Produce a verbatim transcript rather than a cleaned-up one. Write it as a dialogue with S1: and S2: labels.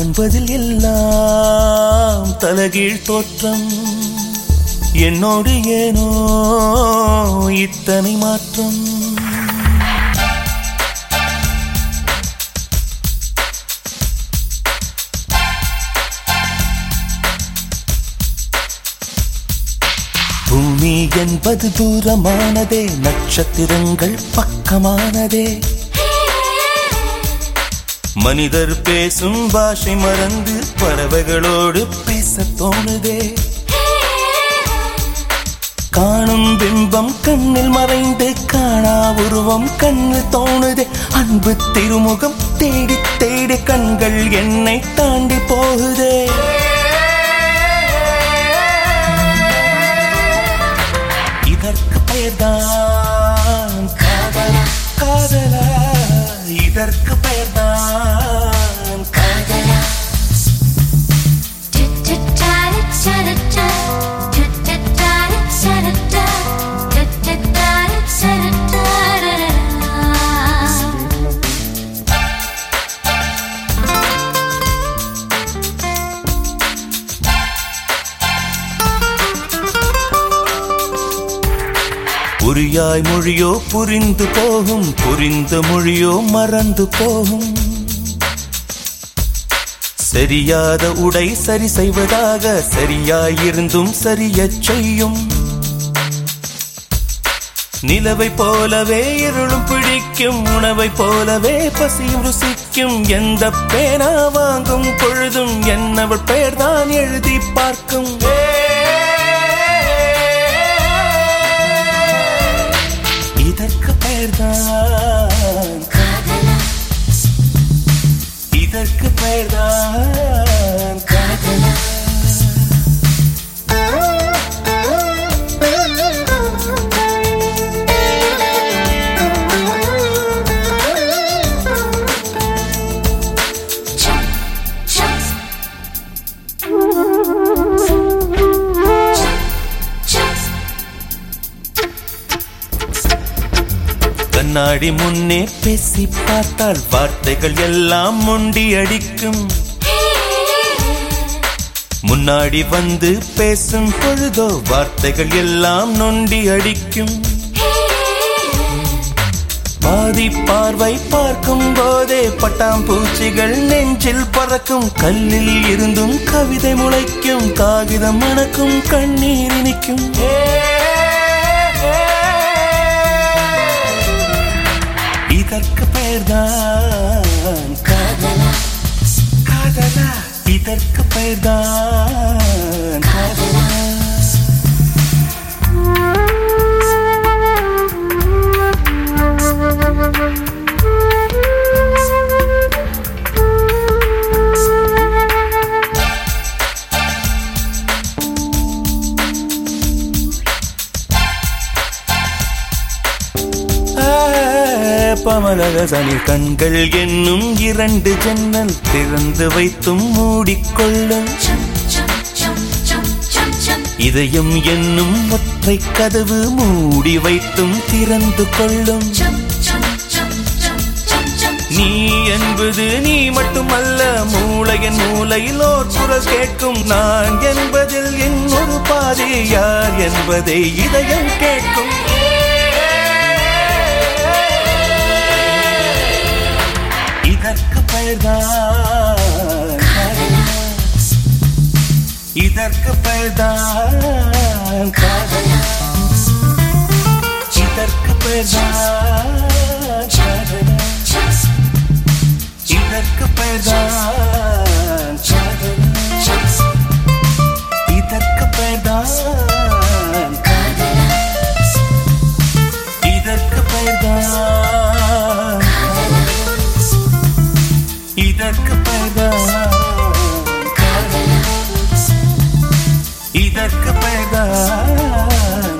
S1: காண்பதில் எல்லாம் தலகீழ் தோற்றம், என்னோடு ஏனோ இத்தனை மாற்றம். பூமி என்பது தூரமானதே, நட்சத்திரங்கள் பக்கமானதே. மனிதர் பேசும் பாஷை மறந்து பறவைகளோடு பேச தோணுதே. காணும் பிம்பம் கண்ணில் மறைந்து காணா உருவம் கண்ணில் தோணுதே. அன்பு திருமுகம் தேடி தேடி கண்கள் என்னை தாண்டி போகுதே. இதற்கு பெயர்தான் காதலா, காதலா, இதற்கு பெயர்தான் காதலா. புரியாய் மொழியோ புரிந்து போகும், புரிந்த மொழியோ மறந்து போகும். சரியாத உடை சரி செய்வதாக சரியாயிருந்தும் சரியச் செய்யும். நிலவை போலவே இருளும் பிடிக்கும், உணவை போலவே பசியும் ருசிக்கும். எந்த பேனா வாங்கும் பொழுதும் என்னவள் பெயர்தான் எழுதி பார்க்கும். இதற்கு பெயர்தான் காதலா, இதற்கு பெயர்தான் காதலா. கண்ணாடி முன்னே பேசி பார்த்தால் வார்த்தைகள் எல்லாம் முண்டி அடிக்கும். முன்னாடி வந்து பேசும் பொழுதோ வார்த்தைகள் எல்லாம் நொண்டி அடிக்கும். பாதி பார்வை பார்க்கும் போதே பட்டாம்பூச்சிகள் நெஞ்சில் பறக்கும். கல்லில் இருந்தும் கவிதை முளைக்கும், காகிதம் மணக்கும், கண்ணீர் இனிக்கும். இதற்கு பெயர்தான் காதலா, காதலா, இதற்கு பெயர்தான் காதலா. பமலரசனி கண்கள் என்னும் இரண்டு ஜன்னல் திறந்து வைத்தும் மூடிக்கொள்ளும். இதயம் என்னும் ஒற்றை கதவு மூடி வைத்தும் திறந்து கொள்ளும். நீ என்பது நீ மட்டுமல்ல, மூளையின் மூலையில் ஓர் குரல் கேட்கும். நான் என்பதில் என் ஒரு பாதி யார் என்பதை இதயம் கேட்கும். இதற்கு பெயர்தான் காதலா, இதற்கு பெயர்தான் காதலா, இதற்கு பெயர்தான் காதலா, இதற்கு பெயர்தான் காதலா, இதற்கு பெயர்தான் காதலா, இதற்கு பெயர்தான், இதற்கு பெயர்தான் காதலா, இதற்கு பெயர்தான்